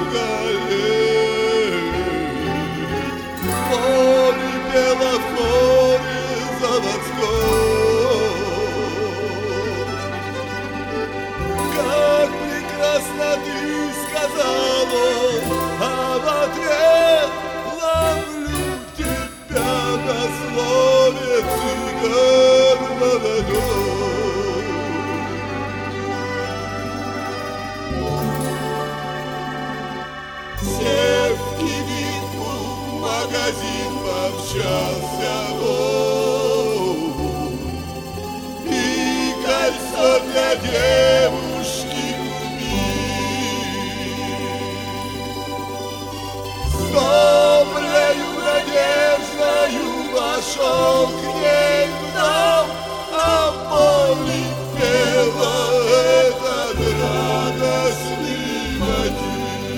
галей. Поле пело в хоре заводской. Как прекрасно ты сказала, а в ответ ловлю тебя на слове цыган молодой. Сев в кибитку, в магазин помчался вон, и кольцо для девушки купил. С доброю надеждою вошел к ней в дом, а поле пело этот радостный мотив.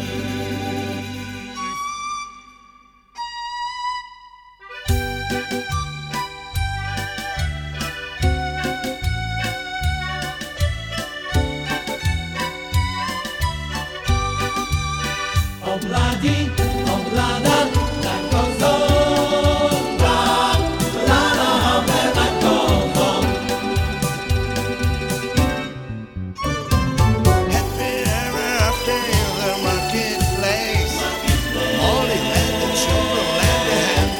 Obladi, oblada, la cozonda, la bella cozon. Happy ever after in the marketplace. Molly and the children lend a hand.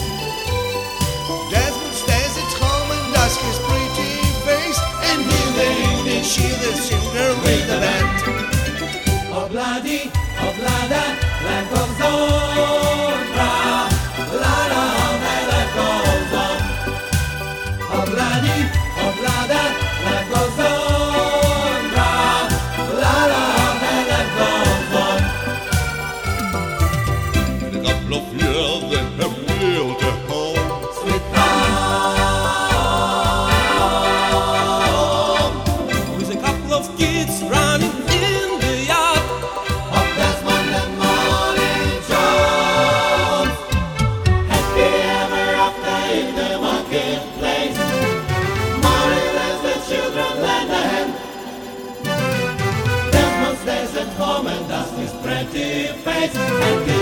Desmond stays at home and dusks his pretty face, and in the evening she the singer with the band. Obladi, oblada, la cozonda, la bella cozon. Obladi, oblada, la cozonda, la bella cozon. In a couple of years they have built a home. Sweet home, with a couple of kids running in the yard of Desmond and Molly Jones. Happy ever after in the marketplace. Molly lets the children lend a hand. Desmond stays at home and does his pretty face and